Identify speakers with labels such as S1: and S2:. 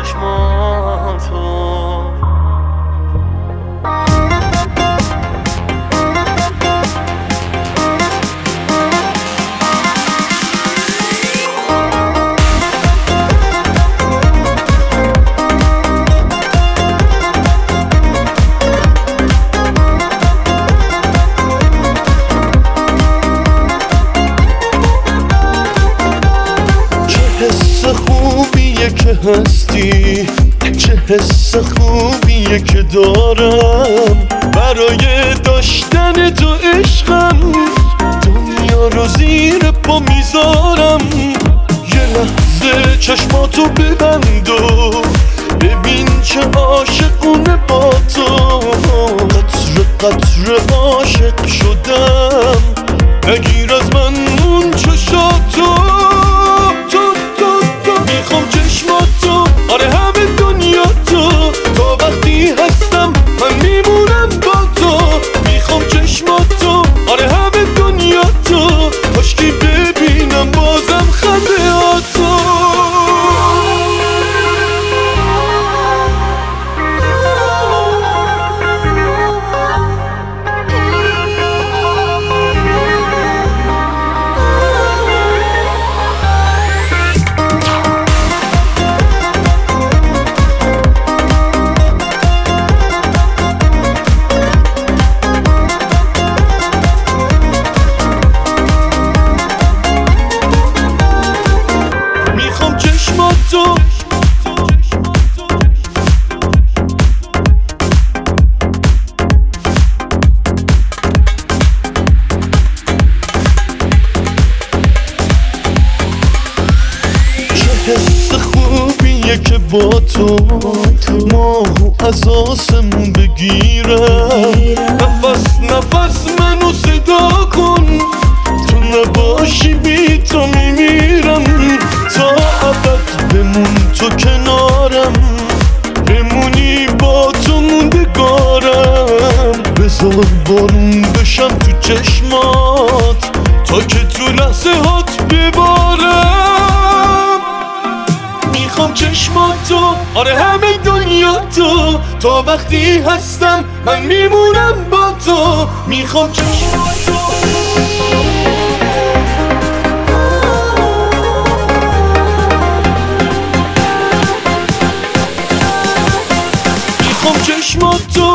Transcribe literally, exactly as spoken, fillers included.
S1: چشماتو. خوبیه که هستی، چه حس خوبیه که دارم، برای داشتن تو عشقم دنیا رو زیر پا میذارم. یه لحظه چشماتو ببند و ببین چه عاشقونه با تو. قطره قطره عاشق شدم، نگیر از من اون چشاتو. میخوام چشماتو، آره همه دنیا تو. تا وقتی هستم من میمونم با تو. میخوام چشماتو، آره همه دنیا تو. کاشکی ببینم بازم خنده هاتو. حس خوبیه که با تو ماهو از آسمون بگیرم. نفس نفس منو صدا کن، تو نباشی بی تو میمیرم. تا ابد بمون تو کنارم، بمونی با تو موندگارم. بذار بارون بشم تو چشمات تا که تو لحظه هات ببارم. میخوام چشماتو، آره همه دنیا تو. تا وقتی هستم من میمونم با تو. میخوام چشماتو، میخوام چشماتو.